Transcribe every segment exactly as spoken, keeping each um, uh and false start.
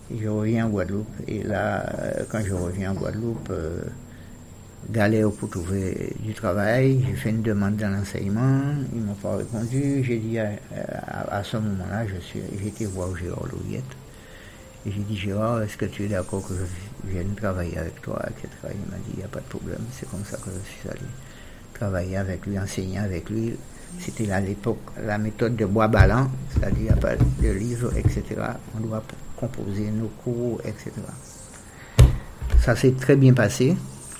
je reviens en Guadeloupe. Et là, quand je reviens en Guadeloupe, euh, galère pour trouver du travail. J'ai fait une demande dans l'enseignement. Ils ne m'ont pas répondu. J'ai dit à, à, à ce moment-là, je suis, j'ai été voir Gérard Lauriette. Et j'ai dit, Gérard, est-ce que tu es d'accord que je vienne travailler avec toi, et cetera. Il m'a dit, il n'y a pas de problème. C'est comme ça que je suis allé travailler avec lui, enseigner avec lui. C'était à l'époque la méthode de bois ballant, c'est-à-dire il n'y a pas de livres, et cetera. On doit composer nos cours, et cetera. Ça s'est très bien passé.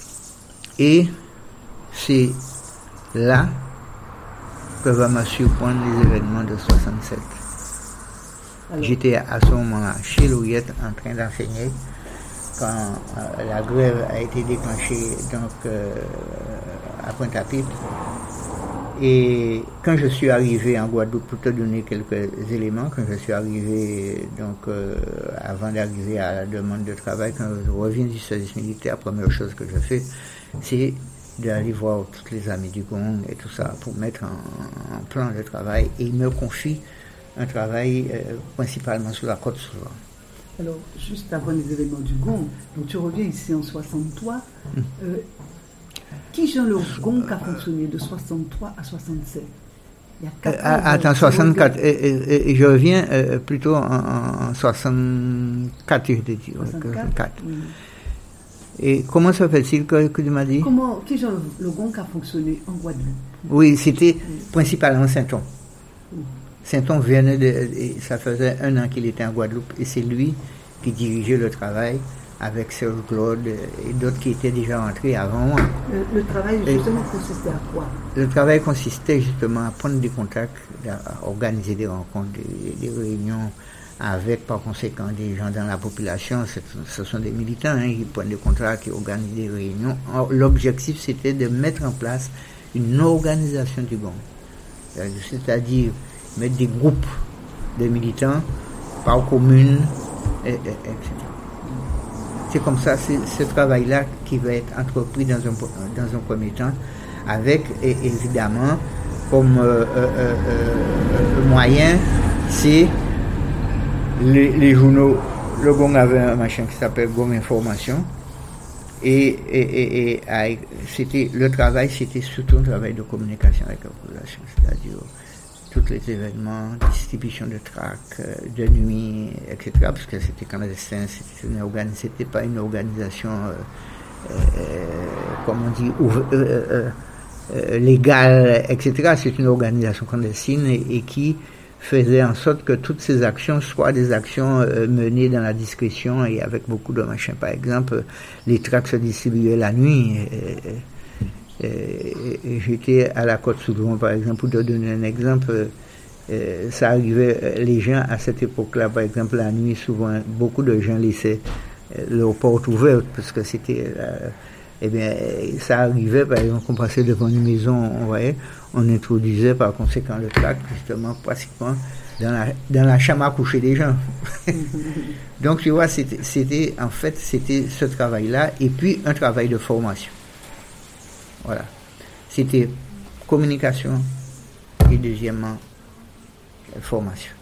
Et c'est là que va me surprendre les événements de soixante-sept. Alors, j'étais à ce moment-là chez Lauriette en train d'enseigner quand euh, la grève a été déclenchée donc euh, à Pointe-à-Pitre. Et quand je suis arrivé en Guadeloupe, pour te donner quelques éléments, quand je suis arrivé, donc euh, avant d'arriver à la demande de travail, quand je reviens du service militaire, la première chose que je fais, c'est d'aller voir toutes les amies du Gong et tout ça pour mettre un, un plan de travail. Et ils me confient un travail euh, principalement sur la côte souveraine. Alors, juste avant les événements du Gong, donc tu reviens ici en soixante-trois. Hum. Euh, qui Jean le Gong a fonctionné de soixante-trois à soixante-sept? Il y a quatre euh, ans, attends, soixante-quatre. Et, et, et je reviens euh, plutôt en, en soixante-quatre, je te dis. soixante-quatre. Hum. Et comment ça fait-il que, que tu m'as dit? Comment, qui Jean le, le Gong a fonctionné en Guadeloupe? Oui, c'était hum. principalement Saint-On. Hum. Saint-On venait de, ça faisait un an qu'il était en Guadeloupe et c'est lui qui dirigeait le travail avec Serge Claude et d'autres qui étaient déjà rentrés avant moi. Le, le travail justement et consistait à quoi? Le travail consistait justement à prendre des contacts, à organiser des rencontres, des, des réunions avec par conséquent des gens dans la population. Ce sont des militants hein, qui prennent des contacts, qui organisent des réunions. Or, l'objectif c'était de mettre en place une organisation du Gong. C'est-à-dire mettre des groupes de militants par commune, et, et, et cetera. C'est comme ça, c'est ce travail-là qui va être entrepris dans un, dans un premier temps, avec et, évidemment, comme euh, euh, euh, moyen, c'est les, les journaux. Le Gong avait un machin qui s'appelle Gong Information, et, et, et, et, et c'était, le travail, c'était surtout un travail de communication avec la population, c'est-à-dire tous les événements, distribution de tracts, de nuit, et cetera, parce que c'était clandestin, c'était, une organi- c'était pas une organisation, euh, euh, comme on dit, ouv- euh, euh, euh, légale, et cetera. C'est une organisation clandestine et, et qui faisait en sorte que toutes ces actions soient des actions euh, menées dans la discrétion et avec beaucoup de machins. Par exemple, les tracts se distribuaient la nuit. Et, et, Et, et j'étais à la Côte-Soudron, par exemple, pour te donner un exemple, euh, ça arrivait, les gens à cette époque-là, par exemple, la nuit, souvent, beaucoup de gens laissaient euh, leurs portes ouvertes, parce que c'était, euh, eh bien, ça arrivait, par exemple, qu'on passait devant une maison, on voyait, on introduisait par conséquent le tract, justement, pratiquement, dans la, dans la chambre à coucher des gens. Donc, tu vois, c'était, c'était, en fait, c'était ce travail-là, et puis un travail de formation. Voilà. C'était communication et deuxièmement formation.